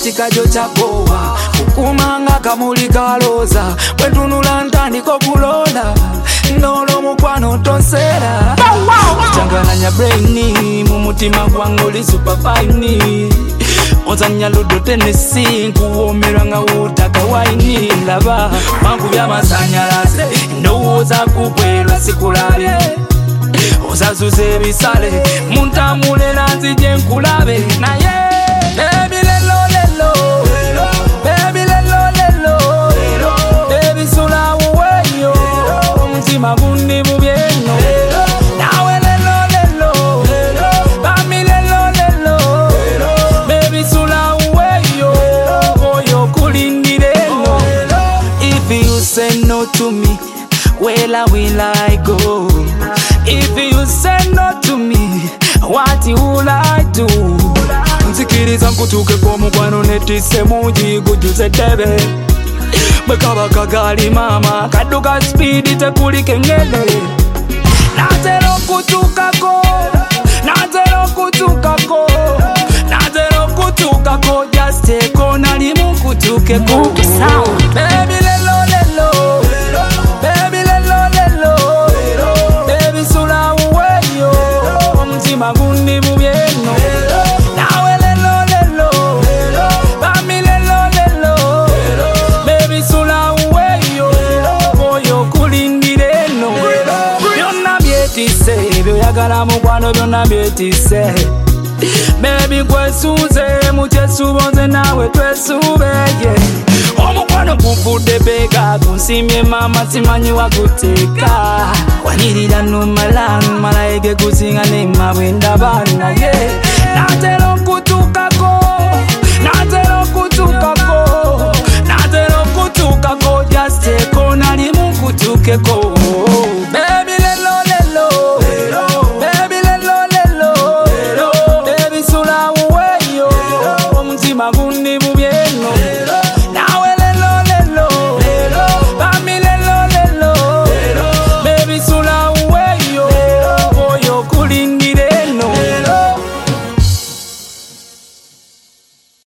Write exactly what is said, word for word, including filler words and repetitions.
kikajo chagowa kukumanga kamuli kaloza bwentunula ntandiko kulola ndolo mukwano tonsera changalanya braini mumutima gwangu li super fine ozanya ludo Tennessee kuwomerwa nga utaka waini laba wangu bya masanyalaze ndowooza kukwelwa sikulabye ozazuze bisale muntamule nanzije nkulabe naye baby lelo lelo baby lelo lelo baby sula uweyo mtima gundi bubyeno nawe lelo lelo bami lelo lelo baby sula uweyo oyo kulingireno. If you say no to me, where will I go? If you say no to me, what will I do? Nzikiriza nkutuke kwa mukwano netise muji gujuze tebe Bekaba kagali mama kaduka speed tekuli kengele Nazero kutukako Nazero kutukako Nazero kutukako Just take on alimu kutuke ko Baby lelo lelo Baby lelo lelo Baby sula uweyo mtima gundi bubyeno nawe lelo lelo bami lelo lelo baby sula uweyo oyo kulingireno byonna byetise byoyagala mukwano byonna byetise baby kwesuze mukyesuboze nawe twesubeye omukwano guvudde bega kunsimye mama simanyi waguteeka wanirira numala numala ege kusinga nema bwendaba naye